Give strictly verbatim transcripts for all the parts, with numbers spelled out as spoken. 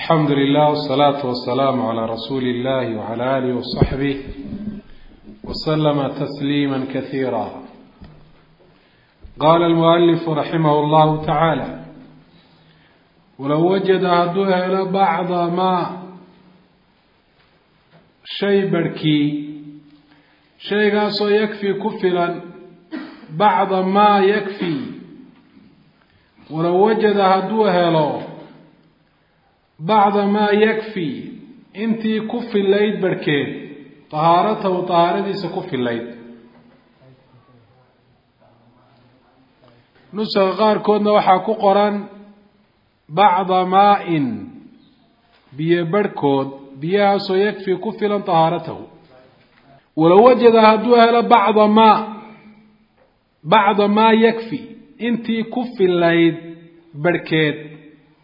الحمد لله والصلاة والسلام على رسول الله وعلى آله وصحبه وسلم تسليما كثيرا. قال المؤلف رحمه الله تعالى: ولو وجد هدوها إلى بعض ما شيء بركي شيء قاسو يكفي كفلا بعض ما يكفي. ولو وجد هدوها له بعض ما يكفي انتي كفي الليل بركين طهارته وطهارتي سكفي الليل. نسخ غار كنا وحاكو قران بعض ماء بيبركود بياسو يكفي كفلا طهارته. ولو وجد هدوها بعض ما بعض ما يكفي انتي كفي الليل بركين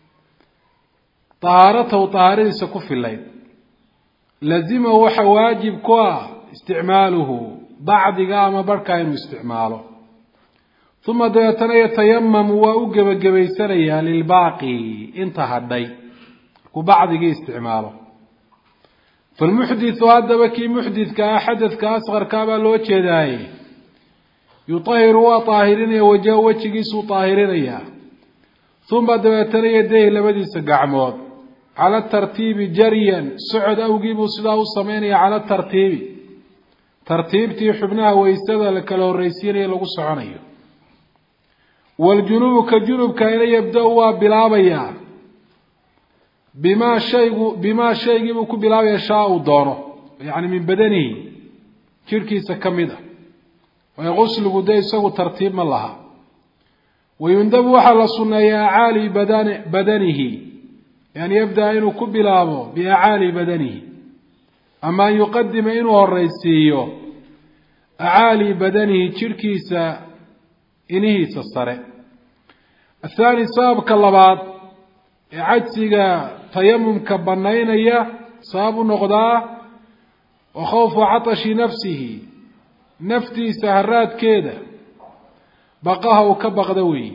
طهارته وطهارته سكف الليل لازم هو واجب كوا استعماله بعد قام بركة إنه استعماله. ثم ديتنا يتيمم وأوجب جبيسريا للباقي انتهى الدي وبعد جي استعماله. فالمحدث هذا بكي محدث كأحدث كأصغر كابا لوجه داي يطهر وطاهرين وجوه جيسو طاهرين. ثم ديتنا يديه لبدي سقعمود على الترتيب جريا سعد أو جيبوا سداه الصميني على الترتيب ترتيبتي حبناها ويستدى لكالو الرئيسيني لغس عنيه. والجنوب كجنوب كان يبدأوا بلابيا بما شيء بما شيء يبقوا بلابيا شاء وداره يعني من بدنه كيركي سكمده ويغسل قدي يسوي ترتيب من الله. ويندب وحل السنة يا عالي بدن بدنه يعني يبدأ إنه كبلابه بأعالي بدنه. أما يقدم إنه الرئيسي أعالي بدنه تركيسا إنه سصره. الثاني سابق اللبات عجزك تيمم كبنين إياه صاب نقضاء وخوف عطش نفسه نفتي سهرات كده بقاها وكبغدوي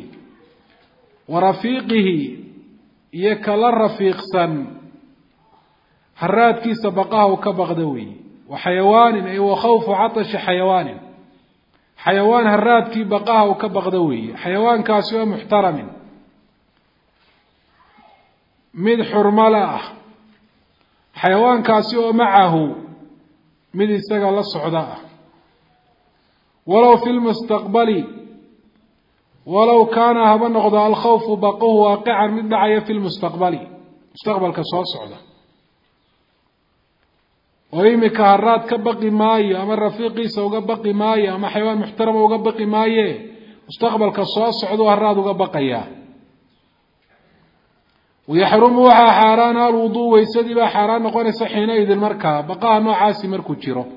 ورفيقه يكلا رفيق سن حرات كيس بقاها وكبغدوي وحيوان أي وخوف عطش حيوان حيوان هرات كي بقاها وكبغدوي حيوان كاسوا محترم من حرملة حيوان كاسوا معه من استقل الصعداء. ولو في المستقبل ولو كان هذا النقض الخوف بقوه واقعا من دعية في المستقبل مستقبل كسوال صعدة ويمك هرات كبقي ماي أما الرفيقي سوقبقي ماي أما حيوان محترم وقبقي ماي مستقبل كسوال صعدة وهرات وقبقيا. ويحرم وحا حاران الوضوء ويسدب حاران نقول سحينا إذ المركة بقى نوع عاسي مركو تشيرو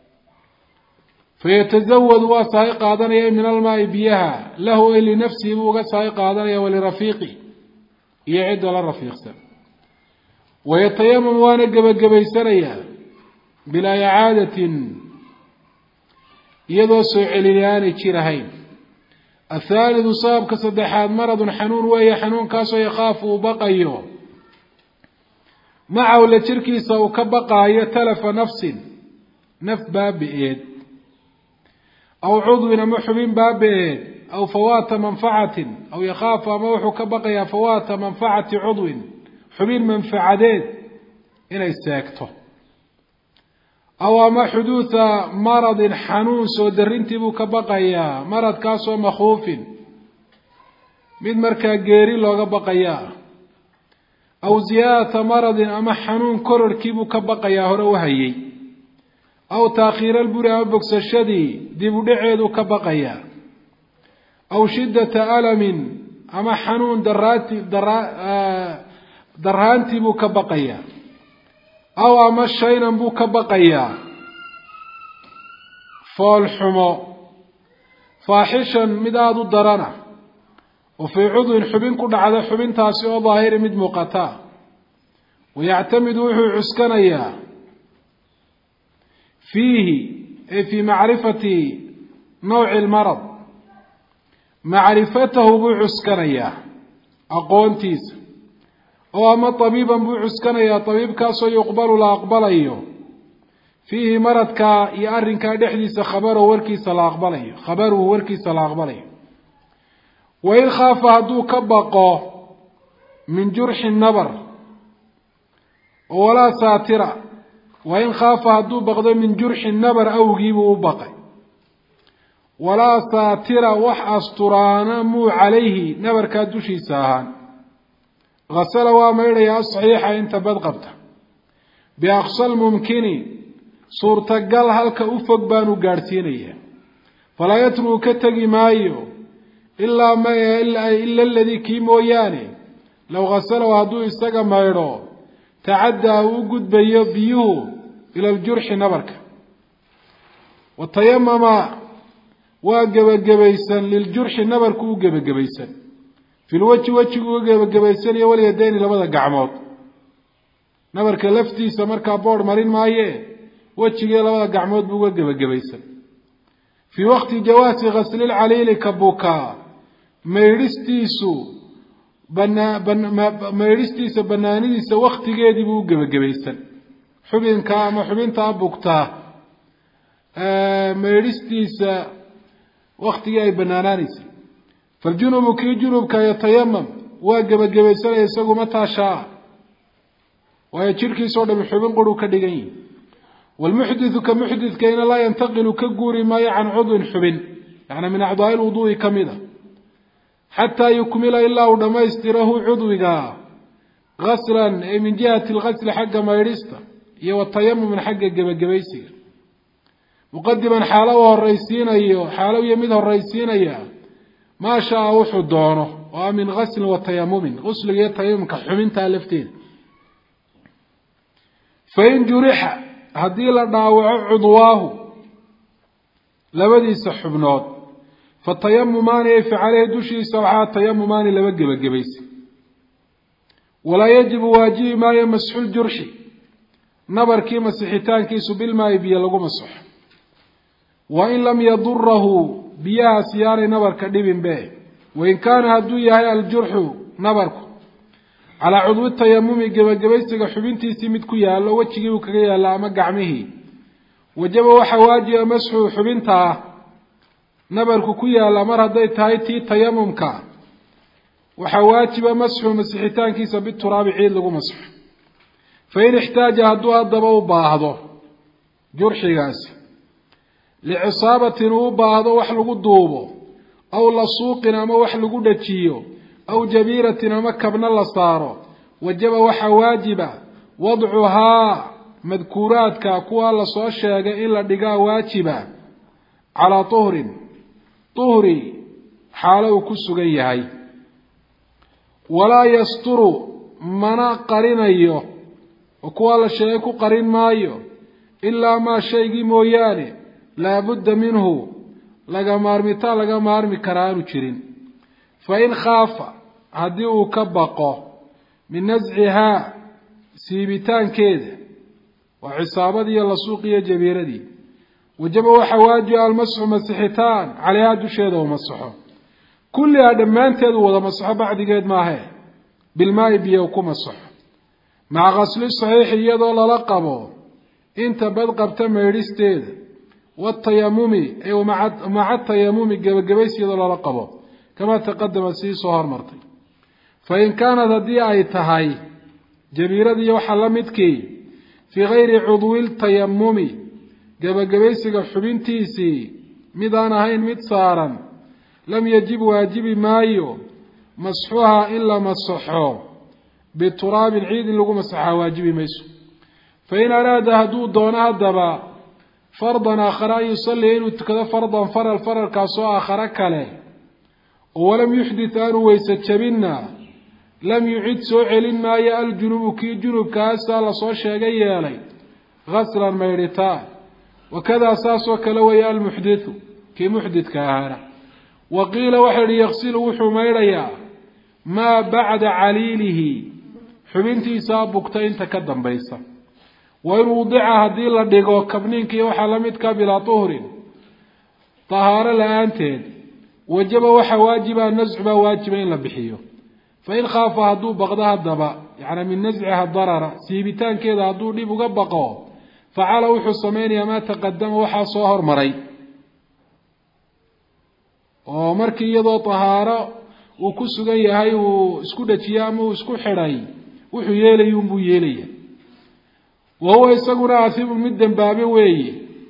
فيتزود وسائق قادنيا من الماء بيها له لنفسه وسائق قادنيا ولرفيقه يعد للرفيق سن. ويتيمم وانا جبجبيسريا بلا إعادة يدو سعليان تشيرهين. الثالث صاب كصدحات مرض حنون وهي حنون كاسو يخاف بقيه معه لتركي سو كبقى يتلف نفس نف باب إيد أو عضو محبين بابه أو فوات منفعة أو يخاف موح كبقي فوات منفعة عضو حبين منفعتين إلى الساكته أو ما حدوث مرض حنون سودرنتبو كبقي مرض كاسو مخوف من مركا جيري لو كبقي أو زيادة مرض أما حنون كرر كيبو كبقي هروهي أو تأخير البراء بكس الشدي دي بدعيدو كبقيا أو شدة ألم أما حنون دراتي درا آه درهانتي بو كبقيا أو أما الشينا بو كبقيا فالحمو فاحشا مداد الدرانة وفي عضو حبين كل على حبين تاسيو ظاهر مد مقتا ويعتمد عسكنيا فيه أي في معرفة نوع المرض معرفته بعسكرية أقونتيس oo ama tabiiban buu cuskanayaa tabiibkaasoo yuqbalu la aqbalayo fiihi maradka iyo arrinkaa dhexdiisa khabaruhu warkiisa la aqbalayo khabaruhu warkiisa la aqbalayo wain khaafa hadduu ka baqo min jurxi nabar walaa saatira wain khaafa hadduu baqdo min jurxi nabar awgiibuu u baqay walaa saatira wax asturaana muu calayhi nabarkaa dushiisa ahaan hasala waa maydhaya asaxiixa inta bad qabta biaqsa lmumkini suurtagal halka u fog baanu gaadhsiinaya falaa yatruku ka tegi maayo ilaa ma ila aladii kii mooyaane low hasalow hadduu isaga maydho tacaddaa uu u gudbayo biyuhu ila aljurxi nabarka watayamama waa gebagabaysan liljurxi nabarku u gebagabaysan filweji wejigu u gebagabaysan iyo walyadayni labada gacmood nabarka laftiisa markaa boodh marin maaye wejigii labada gacmood buu uga gebagabaysan fii waqti jawaasi ghaslilcaliili ka bukaa maydhistiisu maydhistiisa banaanidiisa waktigeedii buu u gebagabaysan xubinka ama xubintaa bugtaa maydhistiisa waktigii ay banaanaanaysay faljunubu kii junubka yatayamam waa gebagabaysanaya isagu mataa shaa waayo jidhkiisao dhami xubin quruu ka dhigan yihi waalmuxdithu ka muxdithkayna laa yantaqilu ka guuri maayo can cudwin xubin yani min acdaai lwuduui ka mid a xataa yukmila ilaa uu dhammaystirahu cudwiga gaslan ee min jihati algasli xagga maydhista iyo watayamumin xagga gebagabaysiga muqadiman xaalo u horaysiinayo xaalo iyo mid horaysiinaya maa shaa wuxuu doono oo ah min gaslin wa tayamumin gusliga iyo tayamumka xubintaa lafteeda fain jurixa haddii la dhaawaco cudwaahu labadiisa xubnood fatayamumaani ay facaleyhi dushiisa waxaa tayamumaani laba gebagabaysa walaa yajibu waajibi maayo masxuljurxi nabarkii masixitaankiisu bilmaayi biyo lagu masaxo wain lam yadurahu biyahaas yaanay nabarka dhibinbe wain kaana hadduu yahay aljurxu nabarku calaa cudwi tayamumi gebagabaysiga xubintiisii mid ku yaallo wejigii uu kaga yaalla ama gacmihii wajaba waxaa waajiba masxu xubintaa nabarku ku yaalla mar hadday tahay tii tayamumka waxaa waajiba masxu masixitaankiisa bituraabi ciid lagu masxo fain ixtaaja hadduu haddaba u baahdo jurxigaasi licisaabatin uu u baahdo wax lagu duubo aw lasuuqin ama wax lagu dhajiyo aw jabiiratin ama kabna la saaro wajaba waxaa waajiba wadcuhaa madkuuraadka kuwaa lasoo sheegay in la dhigaa waajiba calaa tuhrin tuhri xaalo uu ku sugan yahay walaa yasturu mana qarinayo oo kuwaa la sheegay ku qarin maayo ilaa maa shaygii mooyaane laabudda minhu laga maarmitaan laga maarmi karaa aanu jirin fain khaafa haddii uu ka baqo min nascihaa siibitaankeeda waa cisaabadii iyo lasuuq iyo jabiiradii wajaba waxaa waajiba almasxu masixitaan caleyhaa dusheeda u masaxo kullihaa dhammaanteed uu wada masaxo bacdigeed maahe bilmaayi biyo ku masaxo maca qasli saxiixi iyadoo lala qabo inta bad qabta maydhisteeda watayamumi ay maca tayamumi gebagabays iyadoo lala qabo kamaa taqadama sii soo hormartay fain kaanad haddii ay tahay jabiiradii waxaa la midkii fii gayri cudwi ltayamumi gebagabaysiga xubintiisii mid aan ahayn mid saaran lam yajib waajibi maayo masxuhaa in la masaxo bituraabin ciid in lagu masaxaa waajibi mayso fain araada hadduu doono haddaba fardan aakhara an yusallia inuu tukado fardan faral faralkaasoo aakhare kale oo walam yuxdit aanu weyse jabinna lam yucid soo celin maayo aljunubu kii junubkaasaa lasoo sheegay yeelay gaslan maydhitaan wakadaa saasoo kale weeye almuxdithu kii muxdidka ahaana wa qiila waxaa yihi yaqsilu wuxuu maydhayaa maa bacda caliilihi xubintiisaa bugta inta ka dambaysa wain wudica haddii la dhigo kabniinkii waxaa la midka bilaa tuhrin tahaaro la-aanteed wajaba waxaa waajiba nascu baa waajiba in la bixiyo fain khaafa hadduu baqdo haddaba yani min nasciha darara siibitaankeeda hadduu dhib uga baqo facala wuxuu samaynayaa maa taqadama waxaa soo hormaray oo markii iyadoo tahaaro uu ku sugan yahay uu isku dhajiyo ama uu isku xidhay wuxuu yeelaya unbuu yeelaya wa huwa isaguna aasimun mid dembaabe weeye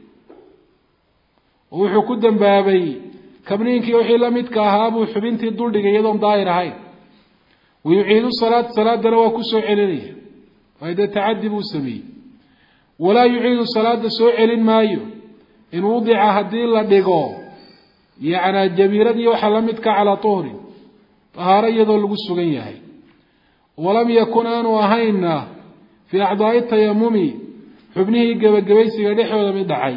oo wuxuu ku dembaabay kabniinkii wixii la midka ahaa buu xubintii duldhigay iyadoon daahir ahayn wayuciidu salaad salaadana waa ku soo celinaya waayo dee tacadi buu sameeyey walaa yuciidu salaada soo celin maayo in wudica haddii la dhigo yacnaa jabiiradii waxaa la midka calaa tuhrin tahaaro iyadoo lagu sugan yahay walam yakun aanu ahayna fii acdaa'i tayamumi xubnihii gebagabaysiga dhexdooda mid dhacay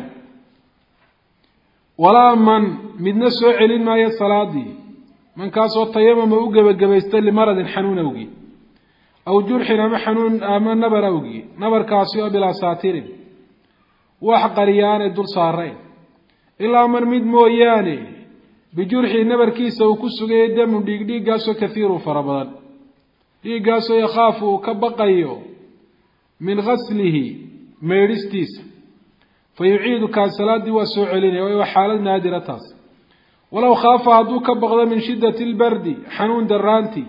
walaa man midna soo celin maayo salaadii mankaasoo tayamama u gebagabaystay limaradin xanuun awgii aw jurxin ama xanuun ama nabar awgii nabarkaasi oo bilaa saatirin wax qariyaanay dul saarayn ilaa man mid mooyaane bijurxii nabarkiisa uu ku sugayay damun dhiig dhiiggaasoo kathiiru fara badan dhiiggaasoo yakhaafu uu ka baqayo min ghaslihi meydhistiisa fa yuciidu kaa salaaddii waa soo celinaya waayo waa xaalad naadira taas walow khaafa hadduu ka baqdo min shiddati lbardi xanuun daraantii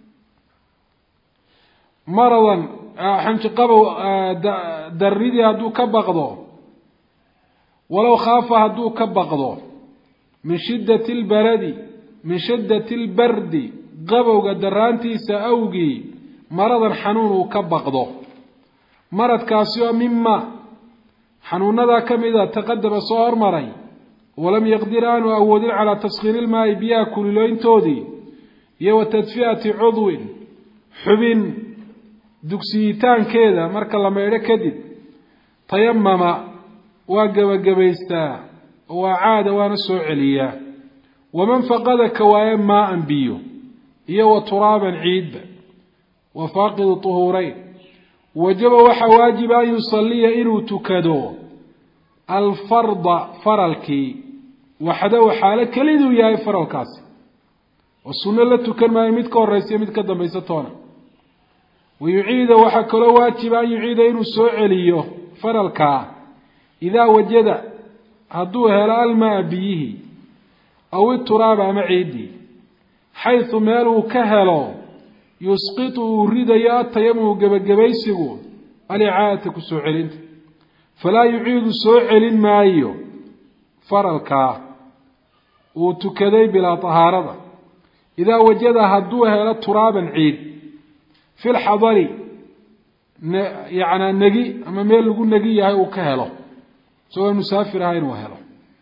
maradan xanjiqabow darridii hadduu ka baqdo walow khaafa hadduu ka baqdo min shiddati lbaradi min shiddati lbardi qabowga daraantiisa awgii maradan xanuun uu ka baqdo maradkaasi oo mima xanuunadaa ka mida taqadama soo hormaray walam yaqdir aanu awoodin calaa taskhiiri ilmaa'i biyaha kulilooyntoodii iyo wa tadfi'ati cudwin xubin dugsiyitaankeeda marka la maydho kadib tayamama waa gebagabaystaa waa caada waana soo celiyaa waman faqada ka waaye maaan biyo iyo wa turaaban ciidba wa faaqidu tuhuurayn wajaba waxaa waajiba an yusalliya inuu tukado alfarda faralkii waxdahu xaalo keliduu yahay faralkaasi oo sunno la tukan maayo mid ka horraysa mid ka dambaysa toona wayuciida waxaa kaloo waajiba an yuciida inuu soo celiyo faralkaa idaa wajada hadduu helo almaa biyihi aw ituraaba ama ciiddii xaysu meel uu ka helo yusqitu uu ridayo atayamumu gebagabaysigu alicaadata ku soo celinta falaa yuciidu soo celin maayo faralkaa uu tukaday bilaa tahaarada idaa wajada hadduu helo turaaban ciid fi lxadari yacnaa negi ama meel lagu negi yahay uu ka helo isagoo musaafir aha inuu helo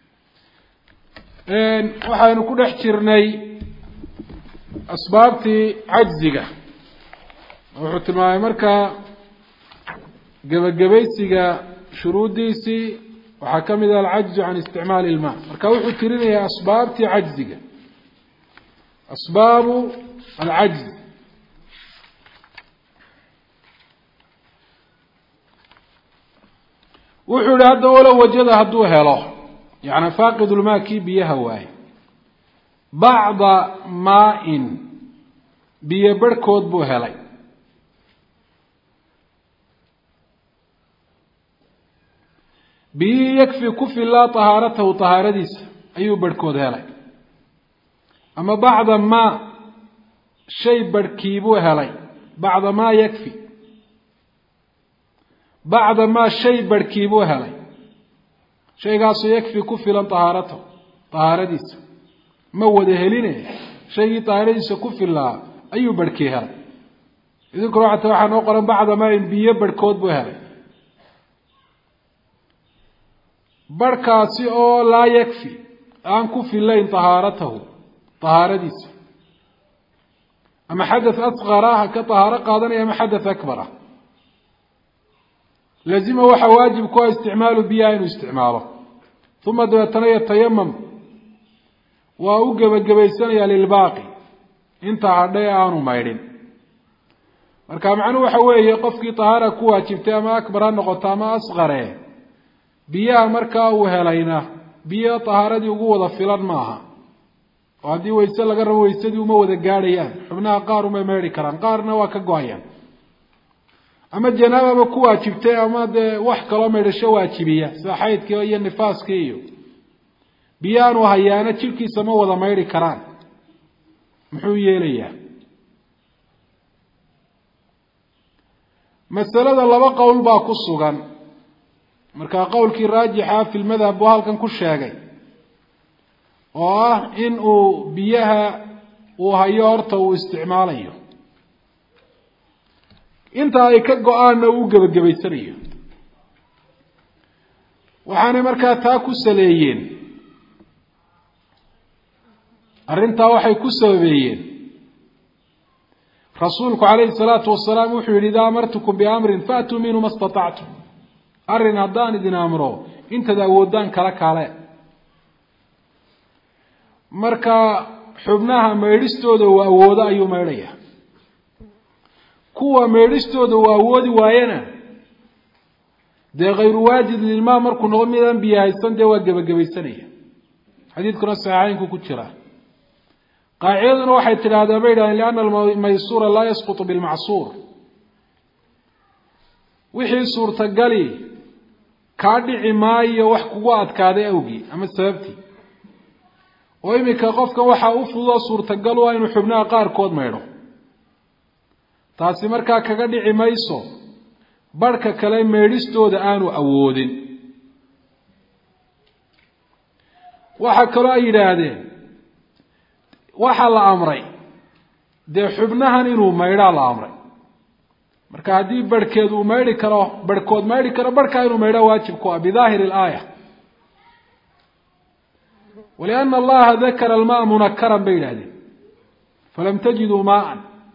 waxaynu ku dhex jirnay asbaabtii cajziga wuxuu tilmaamay markaa gebagabaysiga shuruuddiisii waxaa ka mid ah alcajzu can isticmaali ilmaa marka wuxuu tirinayaa asbaabtii cajziga asbaabu alcajz wuxuu yihi hadda walow wajada hadduu helo yani faaqidulmaa kii biyaha waaye bacda maa-in biyo barhkood buu helay biyihii yakfi ku filaa tahaaratahu tahaaradiisa ayuu barhkood helay ama bacda maa shay barhkiibuu helay bacda maa yakfi bacda maa shay barhkiibuu helay shaygaasoo yakfi ku filan tahaaratahu tahaaradiisa ma wada heline shaygii tahaaradiisa ku filaa ayuu barhkii helay idinkuna waxata waxaa noo qoran bacda maa in biyo barhkood buu helay barhkaasi oo laa yakfi aan ku filayn tahaaratahu tahaaradiisa ama xadath asqar ah ka tahaaro qaadanaya ama xadath akbar ah lazima waxaa waajib ku ah isticmaalu biyaha inuu isticmaalo uma dabeetana yatayamam waa u gebagabaysanayaa lilbaaqi intaa hadhay aanu maydhin marka macnuhu waxa weeye qofkii tahaara ku waajibtay ama akbar ha noqoto ama asqare biyaha markaa uu helayna biyo tahaaradii ugu wada filan maaha وهذه ويسا لغا ربو ويسادي وما ودا غاديان xubnaha qaar uma meeri karaan qaarna waa ka go'ayaan ama janaaba ba ku waajibtay ama de wax kale meedasho waajibiya sida xaydkii iyo nifaaskii iyo biyaan oo hayaana jirkiisa ma wada meeri karaan muxuu yeelayaa masalada laba qowl baa ku sugan marka qowlkii raajixa fi madhab waa halkan ku sheegay oo ah in uu biyaha uu hayo horta uu isticmaalayo inta ay ka go'aana uu gabagabaysanayo waxaana markaa taa ku saleeyeen arinta waxay ku sababeeyeen rasuulku kaleey salaatu wasalaam wuxuu yiri daa amartukum bi amrin faatu minhu mastata'tum arin hadaan idin amro inta awoodaan kala kale marka xubnaha meedhistooda waa awooda ayuu meedhaya kuwa meedhistooda waa awoodi waayana de غير واجد للماء markuu noqon midaan biyahaysan de waa gabagabaysanaya xadiidkuna saxiixaynku ku jira qaacidaduna waxay tiraahdaa bayda laana al-maysura la yasqutu bil ma'sur wixii suurta gali ka dhici maayo wax kugu adkaaday awgi ama sababti oo imika qofka waxa uu fududo suurta gal waa inuu xubnaha qaar kood meedho taasi markaa kaga dhici mayso barka kale meedhistooda aanu awoodin waxa kale ay yiraahdeen waxa la amray de xubnahan inuu meedha la amray marka hadii barkeedu uu meedhi karo barkood meedhi karo barka inuu meedha waajib ku ah bidaahir al-aaya ولأن الله ذكر الماء منكرا بينهم فلم تجدوا ماء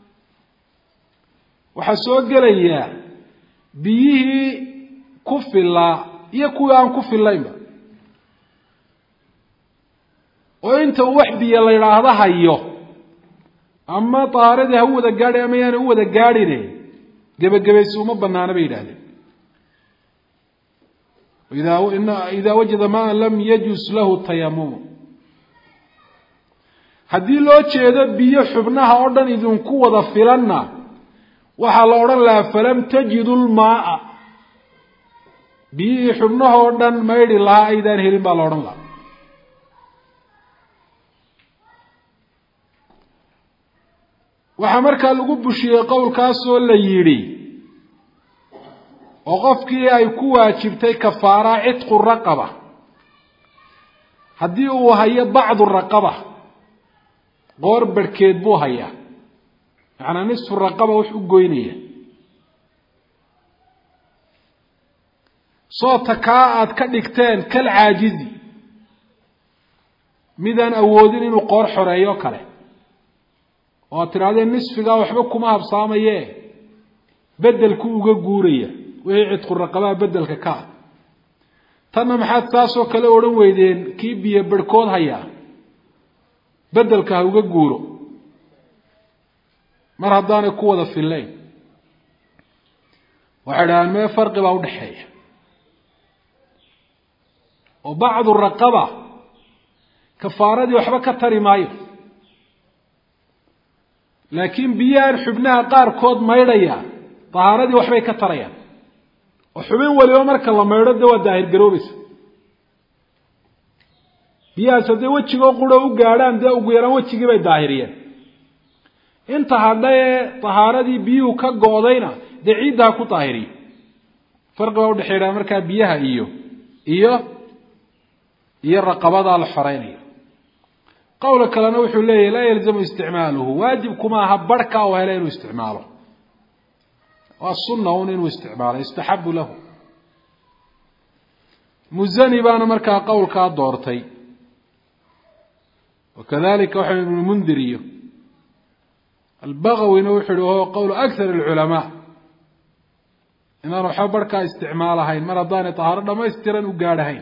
وحسوا قليا بيه كف الله يكوي عن كف الله وانت وحدي الله يراهضها ايوه اما طارده هو ذا قاري اما يعني هو ذا قاري ده قبل قبل سوما بنانا بينهم وإذا إذا وجد ماء لم يجوز له التيمم haddii loo jeedo biyo xubnaha oo dhan idin ku wada filanna waxa la oran la falam tajidul maa biyo xubnaha oo dhan meedhi la aydan helin baa la oran la waxa markaa lagu bushiyay qowlkaas oo la yiri oo qofkii ay ku waajibtay kafaara itqu raqaba haddii uu hayo bacdu raqaba qoor barkeed buu hayaa macna nisfu raqaba wax u goynaya soo takaa aad ka dhigteen kal caajizi midaan awoodin inuu qoor xoreeyo kale oo tiraadeen nisfiga waxba kuma habsaamaye bedelku uga guuraya wixii itqu raqaba bedelka ka tan maxaad taasoo kale oran weydeen kii biyo barkood hayaa bedelka uga guuro mar haddaan ku wada filayn waxaan ma farqi baa u dhaxeeya oo bacdu raqaba kafaaradii waxba ka tari maayo laakiin biyaan xubnaha qaar kood maydhaya tahaaradii waxbay ka tarayaan oo xubin waliba marka la maydho waa daahir garoobaysa biyaha sadee wajiga quro u gaadhaan de ugu yaraan wajigii bay daahiriyeen inta hadhay tahaaradii biyuhu ka go'dayna de ciidda ku daahiriyo farqiga u dhaxeeya marka biyaha iyo iyo iyo raqabada la xoreynayo qowla kalena wuxuu leeyahay la yalzamu isticmaaluhu waajib kuma aha barka oo helo inuu isticmaalo waa sunna inuu isticmaalo istahabu lahu muzani baana marka qowlka doortay وكذلك وحي ابن المنذري البغوي نوحده هو قول أكثر العلماء إن روح بركة استعمالها مرضان طهارة ما يسترن وقارهين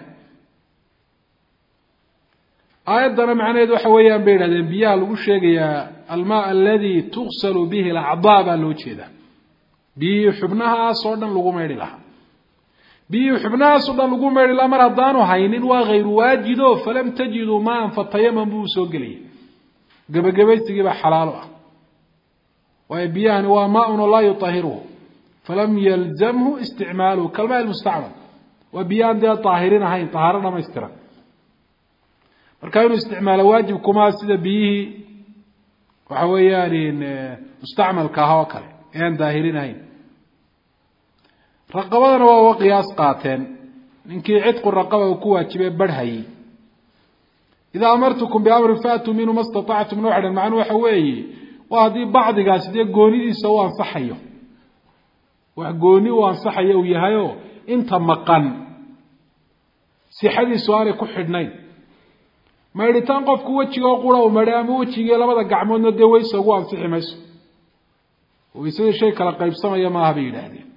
أيضا معنى يدو حويا بين الأنبياء الوشيق الماء الذي تغسل به الأعضاء بالوشيدة بيه حبناها صورنا لغمير لها بيه حبناها صورنا لغمير لها مرضان هين وغير واجدوا فلم تجدوا ماء فالتيمم بوسوق لي gabagabaysigii baa xalaal ah waayo biyahani waa maa-un laa yutahiruhu falam yalzamhu isticmaaluhu kalmaa ilmustacmal waa biyahan dee daahirin ahayn tahaaro dhamaystiran marka inuu isticmaalo waajib kumaa sida biyihii waxa weeyaan mustacmalka ahaa oo kale ee aan daahirin ahayn raqabadana waa uga qiyaas qaateen ninkii cidqu raqaba uu ku waajibay barhayay idaa amartukum biamrin faatuu minhu ma statactum na waxadhan macnuu waxa weeye waa haddii bacdigaasi dee goonidiisa u ansaxayo wax gooni u ansaxayo uu yahayo inta maqan sixadiisu aanay ku xidhnayn maydhitaan qofku wejiga oo qura uu maydhay ama wejigii labada gacmoodna dee weysa ugu ansixi mayso weysadii shay kala qaybsamaya maaha bay yidhaahdeen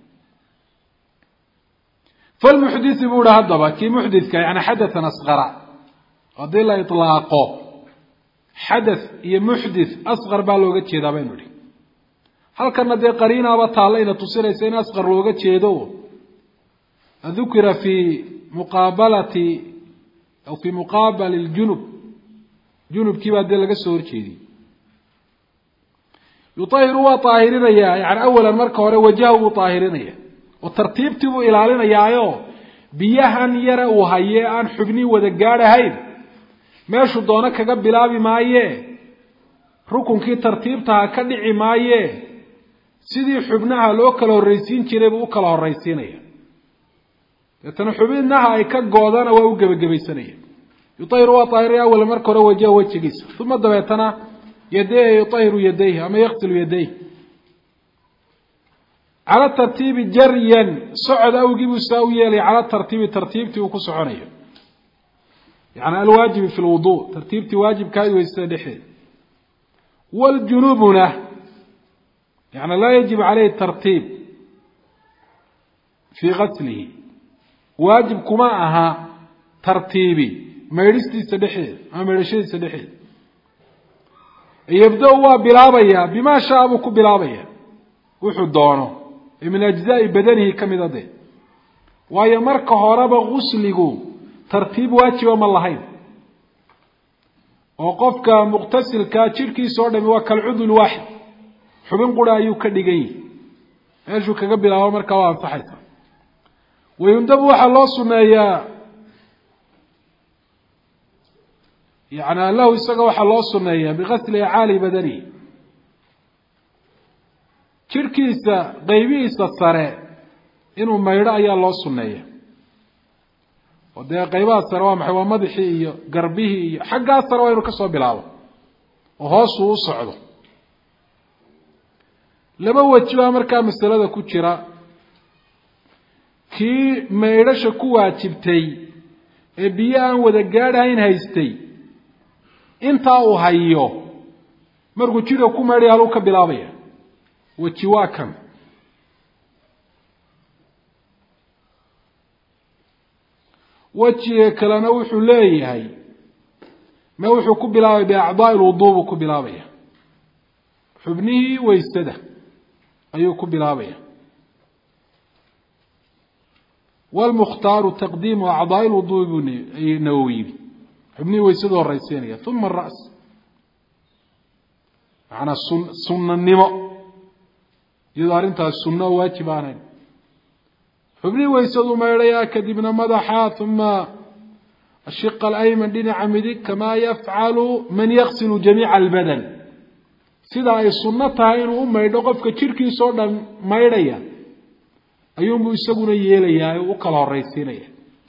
falmuxdithu buu hi haddaba kii muxdithka yani xadathan asqara haddii la itlaaqo xadath iyo muxdith asqar baa looga jeedaa baynu idhi halkana dee qariinaaba taallayna tusinaysa in asqar looga jeedo dukira fi muqaabalati aw fi muqaabali ljunub junubkii baa dee laga soo horjeediyey yutahiru waa taahirinayaa yani awalan marka hore wajaha buu taahirinaya oo tartiibtii buu ilaalinayaayo biyahan yare uu haye aan xubnii wada gaadhahayn meeshuu doono kaga bilaabi maaye rukunkii tartiibtaha ka dhici maaye sidii xubnaha loo kala horraysiin jiray buu u kala horraysiinaya deetana xubinaha ay ka goodana waa u gebagabaysanaya yutahiru waa taahiraya awala marka hore wajaha wejigiisa uma dabeetana yadayhi yutahiru yadayhi ama yaksilu yadayhi cala tartiibi jaryan socod awgii buu saa u yeelaya cala tartiibi tartiibtii uu ku soconayo yani alwaajibi fi lwudu tartiibtii waajibkaa i weysada dhexeeda waljunubuna yani laa yajibu caleyhi tartiib fii gaslihi waajib kuma aha tartiibi maydhistiisa dhexeeda ama maydhashadiisa dhexeeda yabda-u waa bilaabayaa bimaa shaa buu ku bilaabaya wuxuu doono ee min ajzaai badanihi ka mid a dee waayo marka horeba gusligu tartiib waajiba ma lahayn oo qofka muqtasilkaa jidhkiisa oo dhami waa kalcudul waaxid xubin qura ayuu ka dhigan yihi meeshuu kaga bilaabo markaa waa ansaxaysa wayundabu waxaa loo suneeyaa yani lahu isaga waxaa loo suneeyaa bigasli acaali badanihi jidhkiisa qaybihiisa sare inuu maydho ayaa loo suneeya oo dee qaybaha sare waa maxay waa madaxii iyo garbihii iyo xaggaa sare waa inuu ka soo bilaabo oo hoosuu u socdo laba weji baa markaa masalada ku jira kii maydhasha ku waajibtay ee biyo aan wada gaadhayn haystay intaa uu hayo markuu jidhka ku maydhay haluu ka bilaabaya weji waa kan wejiga kalena wuxuu leeyahay ma wuxuu ku bilaabay biacdaai lwuduu buu ku bilaabaya xubnihii weysada ayuu ku bilaabaya wlmukhtaaru taqdiimu acdaai lwuduu buu nawowi yidhi xubnihii weysadu horaysiinaya uma aras macanaa sun sunanimo iyadoo arrintaas sunno oo waajib aanayn xubnihii weysadu maydhayaa kadibna madaxa uma ashiqa alayman dhinaca midig kamaa yafcalu man yaksilu jamiica albadan sida ay sunno tahay inuu u maydho qofka jidhkiisa oo dhan maydhaya ayuunbuu isaguna yeelayaa ee u kala horaysiinaya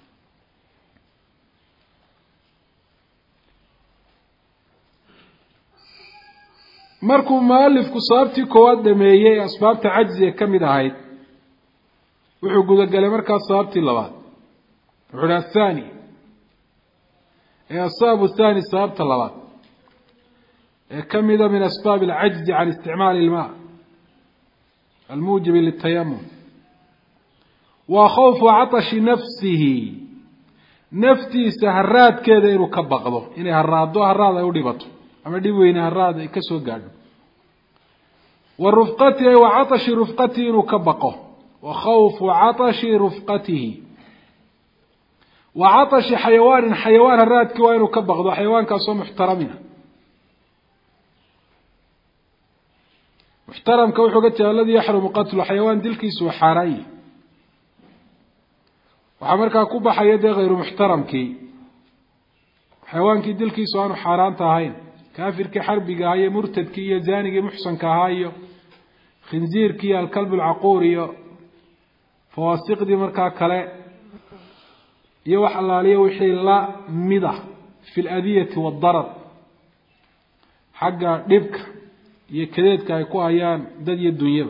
markuu mualifku sababtii koowaad dhameeyey ee asbaabta cajziga ka mid ahayd wuxuu gudagalay markaas sababtii labaad wuxuu hi athani ee asbaabu thani sababta labaad ee ka mida min asbaab alcajzi can isticmaali ilmaa almuujibi litayamum waa khawfu catashi nafsihi naftiisa haraadkeeda inuu ka baqdo inay haraado haraad ay u dhibato ama dhib weyne haraad ay ka soo gaadho wa rufqatihi wa catashi rufqatihi inuu ka baqo wa khawfu catashi rufqatihi wa catashi xayawaanin xayawaan haraadkii waa inuu ka baqdo xayawaankaasoo muxtaramina محترم كوحقته الذي يحرم قتل حيوان دلكيس وحاري وحمركا كوبا حيدي غير محترم كي حيوان كي دلكيس وانو حاران تاهين كافر كي حربي هاي مرتد كي زاني كي محسن كهاي خنزير كي الكلب العقوري فواسق دي مركا كلا يوح الله ليه وحي الله مضى في الأذية والضرر حق دبك يكريدك يكون أيام دنيا الدنيا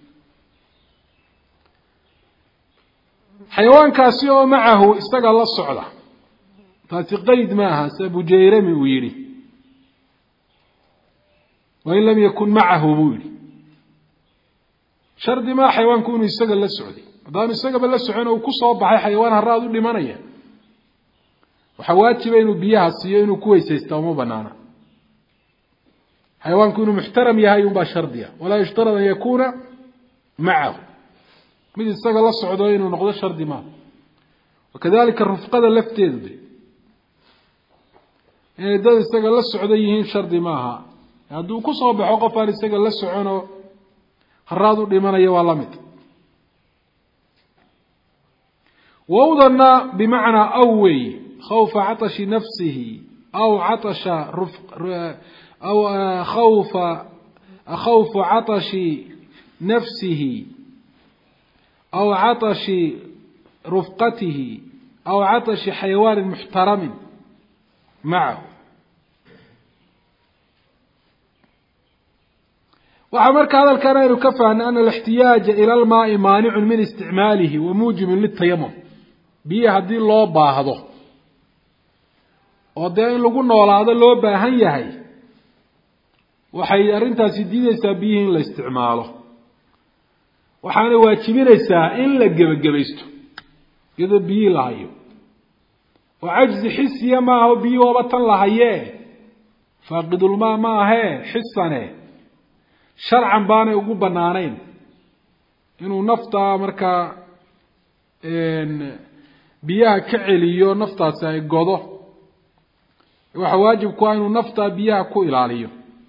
حيوان كاسيو معه استقى الله الصعدة فتقيد معها سابو جيرمي ويري وإن لم يكن معه ويري شرد ما حيوان كون يستقى الله السعودي دام استقى بالله السعودي وكسو بحي حيوان هرادو لمنيا وحواتي بينو بيها السيئين كويس يستومو بنانا حيوان كونه محترم يهاي ينبا شرديا ولا يشترط أن يكون معه مثل استقى الله السعودين ونقضى شردي ما وكذلك الرفقة اللفتين دي يعني داد استقى الله السعوديين شردي ماها يعني دو كسو بحوقفان استقى الله السعودين هرادو لمن يوالمت ووضنا بمعنى أوي خوف عطش نفسه أو عطش رفق أو خوف خوف عطش نفسه أو عطش رفقته أو عطش حيوان محترم معه وعمرك هذا الكلام يكفى أن الاحتياج إلى الماء مانع من استعماله وموجب للتيمم بيه هدي الله باهضه ودين لقول نولا هذا لو باهن يهي وحي أرنتها سديدة بيه إن لاستعماله وحاني واجبينيسا إن لقبقبيستو يذا بيه لهايو وعجز حسي ما هو بيه وبطن لهايه فاقد الماء ما هي حسانه شرعا باني ugu banaanayn inuu nafta marka een biyaha ka celiyo naftaas ay godo waxa waajib ku ah inuu nafta biyaha ku ilaaliyo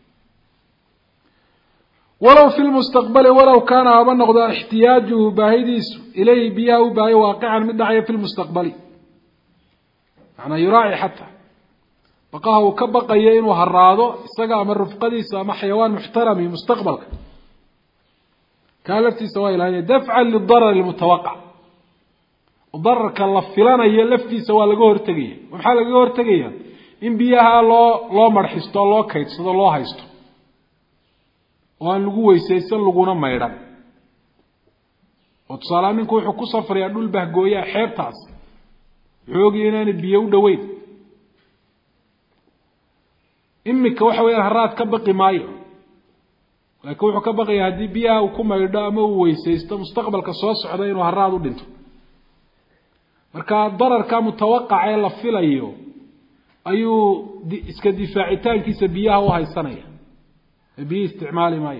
walaw fil mustaqbal walaw kana aba noqdo ihtiyaajuhu baahidis ilay biyaha u baahay waaqican mid dhacay fil mustaqbal ana yuraa'i hatta بقاه وكبقى ينو هرادو استقى من رفقديس أما حيوان محترم مستقبلك كالفتي سواء لهذه دفعا للضرر المتوقع وضرر كاللفلان هي لفتي سواء لقوه ارتقية ومحال لقوه ارتقية إن بيها لو لو مرحستو لو كيتسدو لو هايستو وأن لقوه يسيسن لقونا ميران وتصالى منكو حكو صفر يقول البهقوية حيب تاس حوقي إنان بيو دوين إمك وحوي هرات كبقي مايو لكن وحو كبقي هدي بيها وكما يدام ويسيست مستقبل كصوص عدين وهرات ودنتو مركا الضرر كان متوقع يلا فيلايو أيو اسك دفاعتان كيس بيها وهاي السنة بيه استعمال مايو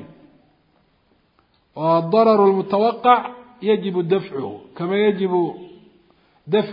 والضرر المتوقع يجب دفعه كما يجب دفع